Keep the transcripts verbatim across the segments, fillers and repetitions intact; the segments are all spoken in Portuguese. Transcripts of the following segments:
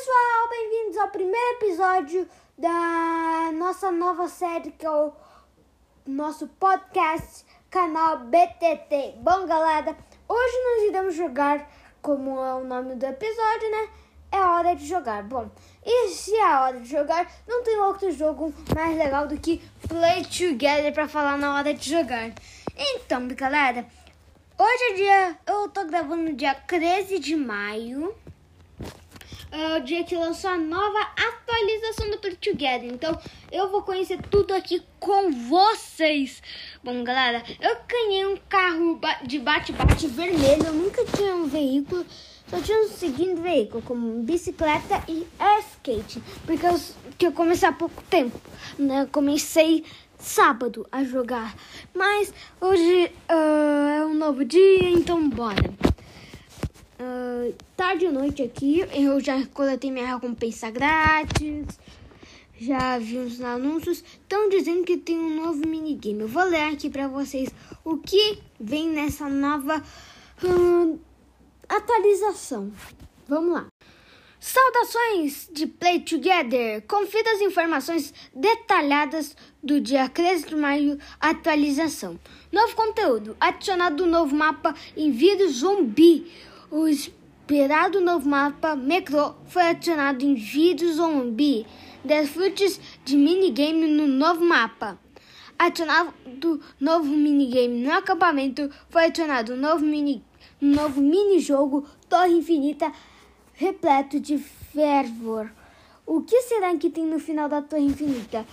pessoal, bem-vindos ao primeiro episódio da nossa nova série, que é o nosso podcast, canal B T T. Bom, galera, hoje nós iremos jogar, como é o nome do episódio, né? É hora de jogar. Bom, e se é hora de jogar, não tem outro jogo mais legal do que Play Together para falar na hora de jogar. Então, galera, hoje é dia, eu tô gravando no dia treze de maio. É o dia que lançou a nova atualização do Play Together. Então, eu vou conhecer tudo aqui com vocês. Bom, galera, eu ganhei um carro de bate-bate vermelho. Eu nunca tinha um veículo. Só tinha um seguinte veículo, como bicicleta e skate. Porque eu, que eu comecei há pouco tempo, né? Eu comecei sábado a jogar. Mas hoje uh, é um novo dia, então bora. Uh, tarde e noite aqui, eu já coletei minha recompensa grátis. Já vi uns anúncios, estão dizendo que tem um novo minigame. Eu vou ler aqui pra vocês o que vem nessa nova uh, atualização. Vamos lá. Saudações de Play Together! Confira as informações detalhadas do dia treze de maio, atualização. Novo conteúdo, adicionado novo mapa em vírus zumbi. O esperado novo mapa Micro foi adicionado em vírus zumbi. Desfrutes de minigame no novo mapa. Adicionado novo minigame no acampamento. Foi adicionado novo mini, novo mini-jogo Torre Infinita repleto de fervor. O que será que tem no final da Torre Infinita?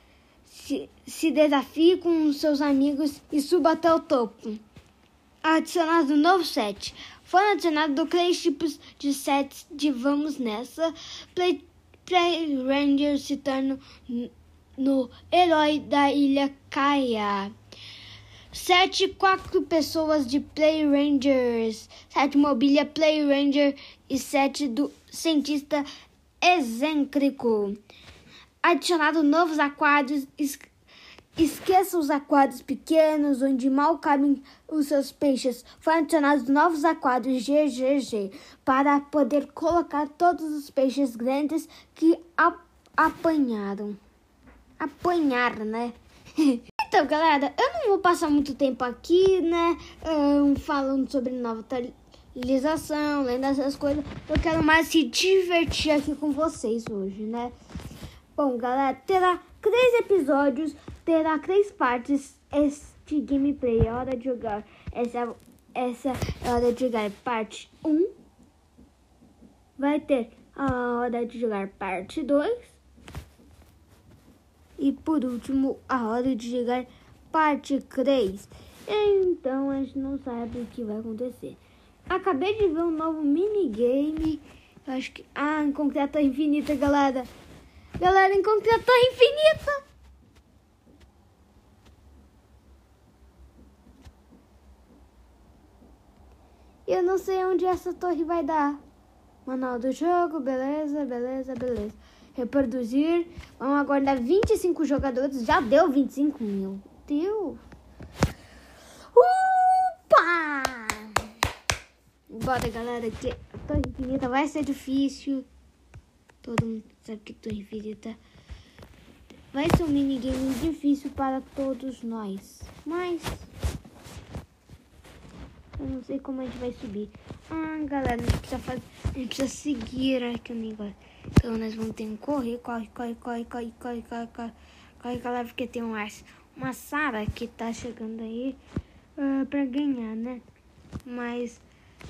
Se, se desafie com seus amigos e suba até o topo. Adicionado novo set. Foram adicionados três tipos de sets de Vamos Nessa. Play, Play Ranger se torna no herói da Ilha Kaia. Sete, quatro pessoas de Play Rangers. Sete mobília Play Ranger e sete do cientista excêntrico. Adicionado novos aquários. Es- esqueça os aquários pequenos, onde mal cabem os seus peixes. Foram adicionados novos aquários G G G para poder colocar todos os peixes grandes que a- apanharam. Apanharam, né? Então, galera, eu não vou passar muito tempo aqui, né, um, falando sobre nova atualização, lendo essas coisas. Eu quero mais se divertir aqui com vocês hoje, né? Bom, galera, terá três episódios, terá três partes este gameplay. É hora de jogar. Essa, essa é a hora de jogar parte um. Vai ter a hora de jogar parte dois. E por último, a hora de jogar parte três. Então a gente não sabe o que vai acontecer. Acabei de ver um novo minigame. Eu acho que... Ah, encontrei a Torre Infinita, galera. Galera, encontrei a Torre Infinita. Eu não sei onde essa torre vai dar. Manual do jogo, beleza, beleza, beleza. Reproduzir. Vamos aguardar vinte e cinco jogadores. Já deu vinte e cinco, meu Deus. Upa! Bora, galera, que a Torre Infinita vai ser difícil. Todo mundo sabe que Torre Infinita vai ser um minigame difícil para todos nós. Mas eu não sei como a gente vai subir. Ah, galera, a gente precisa fazer, a gente precisa seguir aqui o negócio. Então nós vamos ter que correr, corre, corre, corre, corre, corre, corre, corre, corre, galera, porque tem uma, uma Sara que tá chegando aí uh, pra ganhar, né? Mas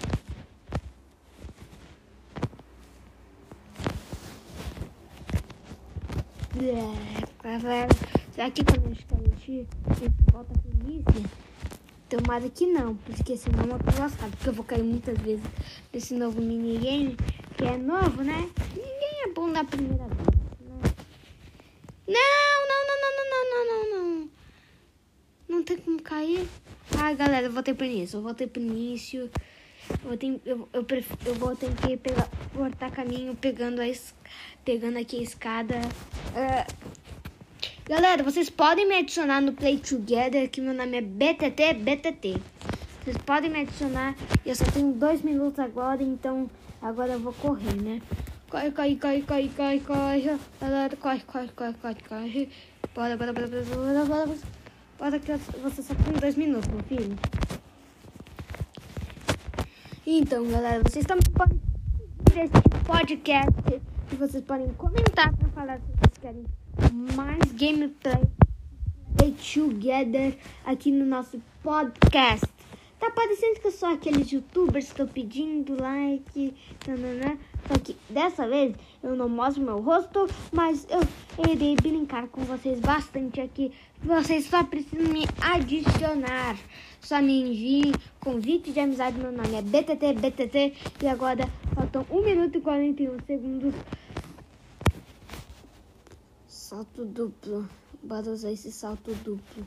galera, será que quando a gente cair, a gente volta pro início? Tomara que não, porque senão eu tô lascado, porque eu vou cair muitas vezes nesse novo minigame, que é novo, né? Ninguém é bom na primeira vez, né? Não, não, não, não, não, não, não, não. Não tem como cair. Ah, galera, eu voltei pro início, eu voltei pro início. Eu, tenho, eu, eu, pref, eu vou ter que pegar, cortar caminho, pegando, a, pegando aqui a escada. Uh, Galera, vocês podem me adicionar no Play Together, que meu nome é B T T B T T. Vocês podem me adicionar. Eu só tenho dois minutos agora, então agora eu vou correr, né? Corre, corre, corre, corre, corre, corre. Galera, corre, corre, corre, corre, corre. Bora, bora, bora, bora, bora, bora, bora. Bora que você só tem dois minutos, meu filho. Então, galera, vocês também podem seguir esse podcast. E vocês podem comentar pra falar se vocês querem mais gameplay Play Together aqui no nosso podcast. Tá parecendo que eu sou aqueles youtubers que estão pedindo like, tanana. Só que dessa vez eu não mostro meu rosto, mas eu irei brincar com vocês bastante aqui. Vocês só precisam me adicionar. Só me enviem convite de amizade. Meu nome é B T T, B T T. E agora faltam um minuto e quarenta e um segundos. Salto duplo. Bora usar esse salto duplo.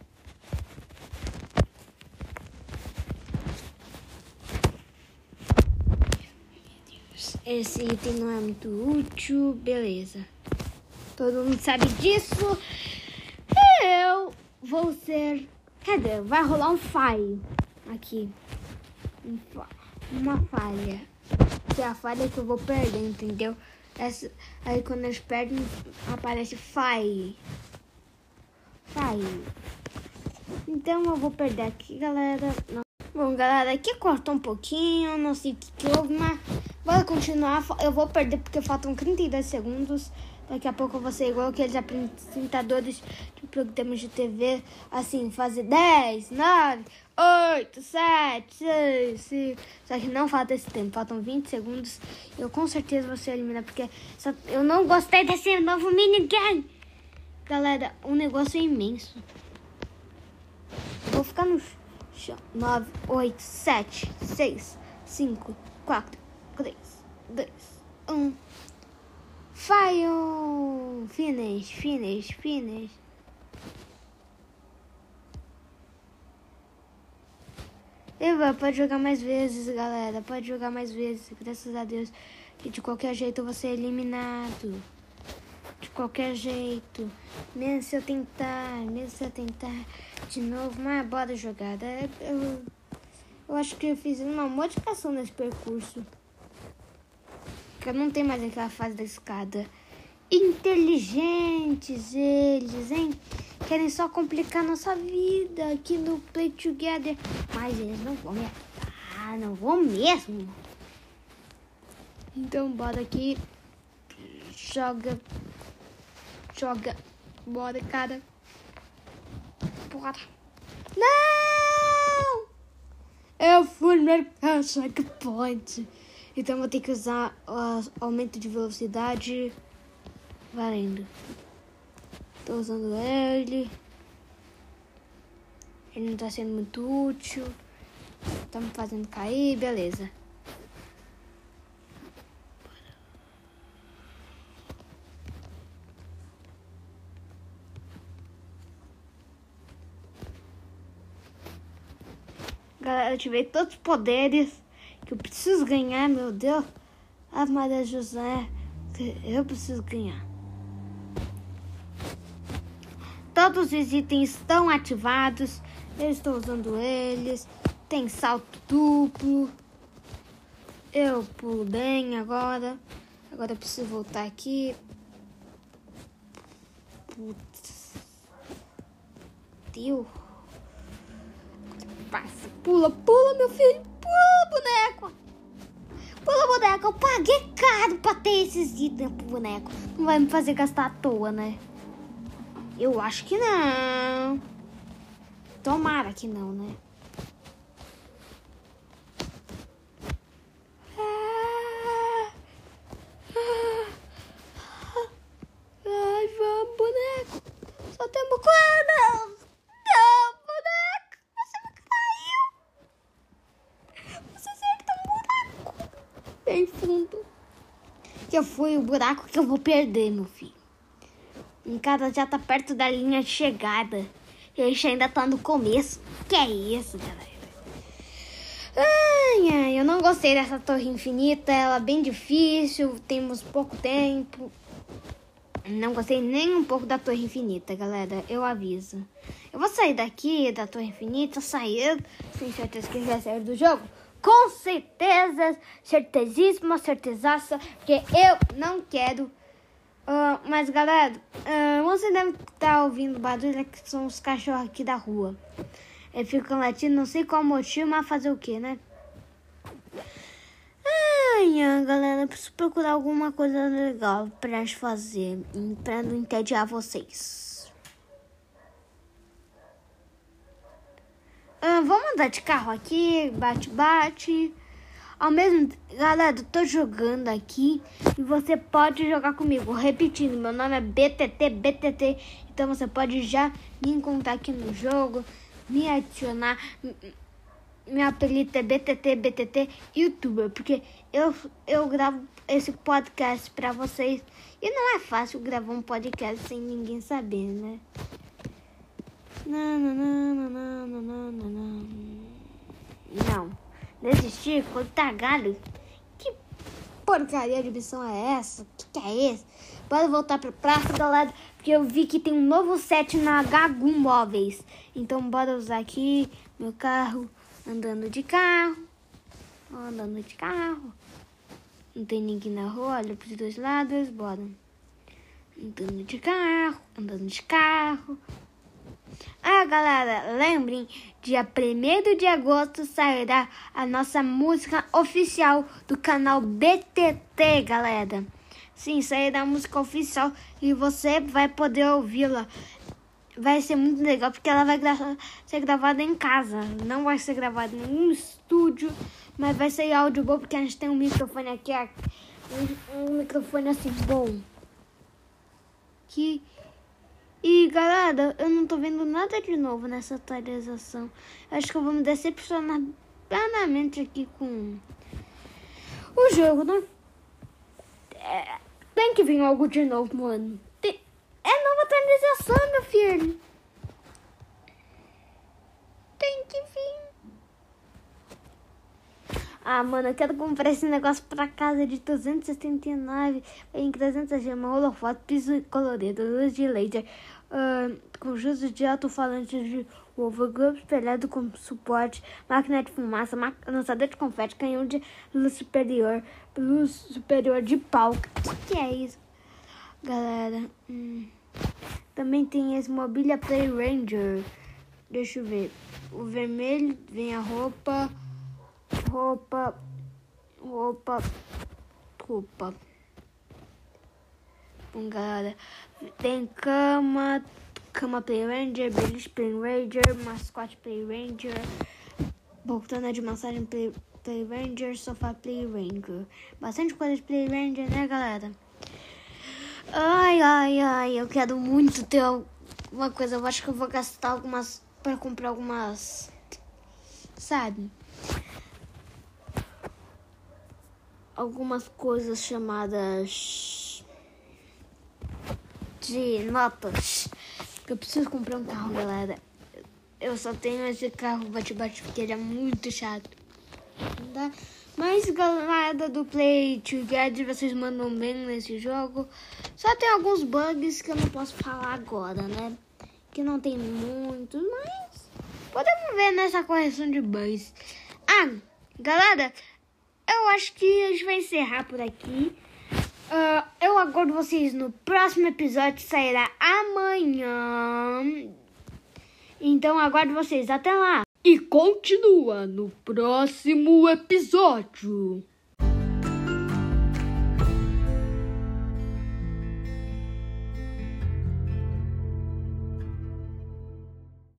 Esse item não é muito útil, beleza. Todo mundo sabe disso. Eu vou ser... Cadê? Vai rolar um falho aqui. Um fa... Uma falha. Que é a falha que eu vou perder, entendeu? Essa... Aí quando eles perdem, aparece falha. Falha. Então eu vou perder aqui, galera. Não. Bom, galera, aqui cortou um pouquinho. Não sei o que, que houve, mas... Bora continuar, eu vou perder porque faltam trinta e dois segundos. Daqui a pouco eu vou ser igual aqueles apresentadores de programas de T V. Assim, fazer dez, nove, oito, sete, seis, cinco. Só que não falta esse tempo, faltam vinte segundos. Eu com certeza vou ser eliminado porque só, eu não gostei desse novo minigame. Galera, o negócio é imenso. Eu vou ficar no chão. nove, oito, sete, seis, cinco, quatro, três, dois, um. Fire! Finish, finish, finish. Eva, pode jogar mais vezes, galera. Pode jogar mais vezes, graças a Deus. Que de qualquer jeito eu vou ser eliminado. De qualquer jeito. Mesmo se eu tentar, mesmo se eu tentar de novo. Mas bora jogada. Eu, eu acho que eu fiz uma modificação nesse percurso. Eu não tenho mais aquela fase da escada. Inteligentes eles, hein? Querem só complicar nossa vida aqui no Play Together. Mas eles não vão me ajudar, não vão mesmo. Então bora aqui. Joga. Joga. Bora, cara. Bora. Não! Eu fui no checkpoint. Então vou ter que usar o aumento de velocidade. Valendo. Tô usando ele. Ele não tá sendo muito útil. Tá me fazendo cair, beleza. Galera, eu tive todos os poderes que eu preciso ganhar, meu Deus. Ah, Maria José, eu preciso ganhar. Todos os itens estão ativados. Eu estou usando eles. Tem salto duplo. Eu pulo bem agora. Agora eu preciso voltar aqui. Putz. Deus. Passa. Pula, pula, meu filho. Pula, boneco. Pula, boneco. Eu paguei caro pra ter esses itens pro boneco. Não vai me fazer gastar à toa, né? Eu acho que não. Tomara que não, né? Ai, vamos, boneco. Só temos quando? Não, boneco. Você me caiu. Você acerta um buraco. Bem fundo. Que foi o buraco que eu vou perder, meu filho. Em casa já tá perto da linha de chegada. E a gente ainda tá no começo. Que é isso, galera? Ai, ai, eu não gostei dessa torre infinita. Ela é bem difícil. Temos pouco tempo. Não gostei nem um pouco da torre infinita, galera. Eu aviso. Eu vou sair daqui da torre infinita. Sair. Sem certeza que já sair do jogo. com certeza, certezíssima, certezaça, porque eu não quero. Uh, mas galera, uh, você deve estar ouvindo barulho, que são os cachorros aqui da rua. Eles ficam latindo, não sei qual motivo, mas fazer o que, né? Ai, galera, eu preciso procurar alguma coisa legal pra fazer, pra não entediar vocês. Uh, vamos andar de carro aqui, bate-bate. Ao mesmo tempo, galera, eu tô jogando aqui e você pode jogar comigo. Repetindo, meu nome é B T T, B T T. Então você pode já me encontrar aqui no jogo, me adicionar. Meu apelido é B T T, B T T YouTuber, porque eu, eu gravo esse podcast pra vocês. E não é fácil gravar um podcast sem ninguém saber, né? Não, não, não, não, não, não, não, não. Não. Desistir, cortar galho? Que porcaria de missão é essa? Que que é isso? Bora voltar pra praça, galera, porque eu vi que tem um novo set na Gagu Móveis. Então bora usar aqui meu carro, andando de carro, andando de carro. Não tem ninguém na rua, olha pros dois lados, bora. Andando de carro, andando de carro. Ah, galera, lembrem, dia primeiro de agosto sairá a nossa música oficial do canal B T T, galera. Sim, sairá a música oficial e você vai poder ouvi-la. Vai ser muito legal porque ela vai gra- ser gravada em casa. Não vai ser gravada em um estúdio, mas vai ser áudio bom porque a gente tem um microfone aqui, um, um microfone assim bom. Que... E galera, eu não tô vendo nada de novo nessa atualização. Acho que eu vou me decepcionar plenamente aqui com o jogo, né? É, tem que vir algo de novo, mano. Tem... É nova atualização, meu filho. Tem que vir. Ah, mano, eu quero comprar esse negócio pra casa de duzentos e setenta e nove em trezentas gemas, holofote, piso colorido, luz de laser, uh, conjuntos de alto-falantes de overglobe espelhado com suporte, máquina de fumaça, ma- lançador de confete, canhão de luz superior, luz superior de palco. O que, que é isso, galera? Hum. Também tem esse Mobília Play Ranger. Deixa eu ver. O vermelho vem a roupa... Roupa, roupa, roupa. Bom, galera, tem cama, cama Play Ranger, beliche Play Ranger, mascote Play Ranger, poltrona de massagem Play, Play Ranger, sofá Play Ranger. Bastante coisa de Play Ranger, né, galera? Ai, ai, ai, eu quero muito ter alguma coisa. Eu acho que eu vou gastar algumas, para comprar algumas, sabe? Algumas coisas chamadas de notas. Eu preciso comprar um carro, galera. Eu só tenho esse carro bate-bate porque ele é muito chato. Tá? Mas, galera do Play Together, vocês mandam bem nesse jogo. Só tem alguns bugs que eu não posso falar agora, né? Que não tem muitos, mas podemos ver nessa correção de bugs. Ah, galera... Eu acho que a gente vai encerrar por aqui. Uh, eu aguardo vocês no próximo episódio, que sairá amanhã. Então aguardo vocês. Até lá. E continua no próximo episódio.